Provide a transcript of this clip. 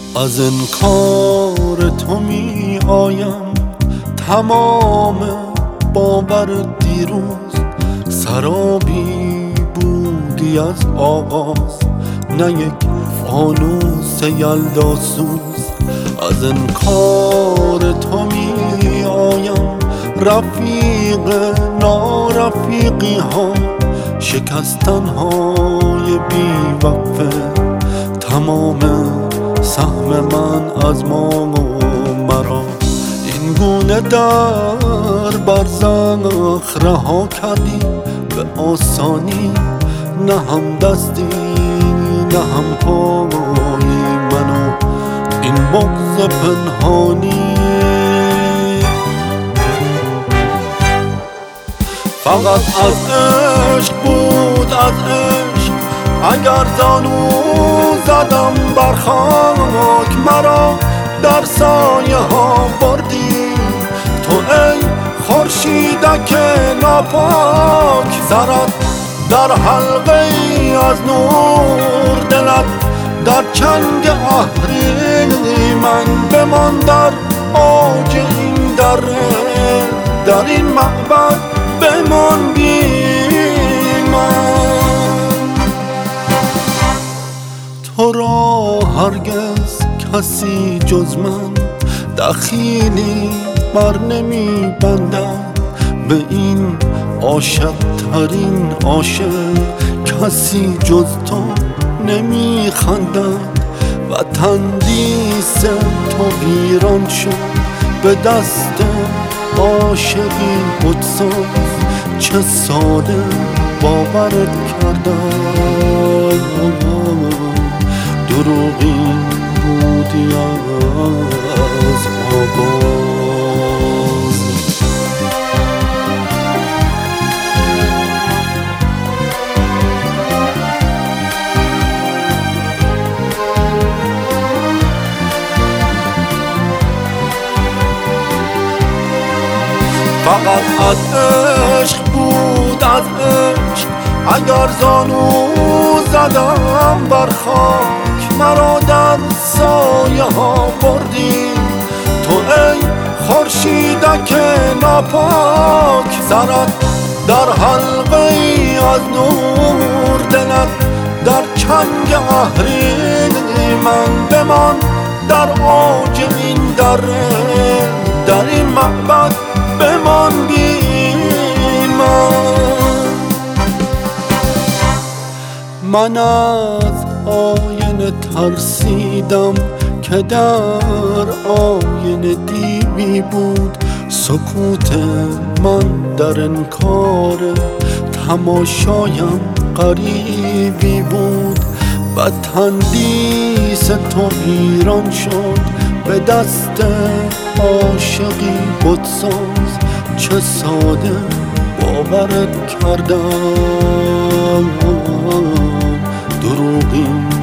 از انکار تو می آیم تمام باور دیروز، سرابی بودی از آغاز، نه یک فانوس یلداسوز. از انکار تو می آیم رفیق نارفیقی ها، شکستن های بی وقفه، تمام سهم من از ما و مرا. این گونه در برزخ رها کردی به آسانی، نه هم دستی نه هم پایی منو این بغض پنهانی. فقط از عشق بود، از عشق اگر زانو زدم بر خاک، مرا در سایه ها بردی تو ای خورشیدک ناپاک. سرت در حلقه ای از نور، دلت در چنگ اهریمن، بمان در اوج این دره، در این معبد بمان بی من. تو را هرگز کسی جز من دخیلی بر نمی بندد، به این عاشق ترین عاشق کسی جز تو نمی خندد. و تندیس تو ویران شد به دست عاشقی خودساز، چه ساده باورت کردم، دروغی بودی از آغاز. فقط از عشق بود، از عشق اگر زانو زدم بر خاک، مرا در سایه ها بردی تو ای خورشیدک ناپاک. سرت در حلقه ای از نور، دلت در چنگ اهریمن، بمان در اوج این دره، در این معبد بمان بی من از آینه ترسیدم که در آینه دیوی بود، سکوت من در انکار تماشایم غریبی بود. و تندیس تو ویران شد به دست عاشقی خودساز، چه ساده باورت کردم، دروغی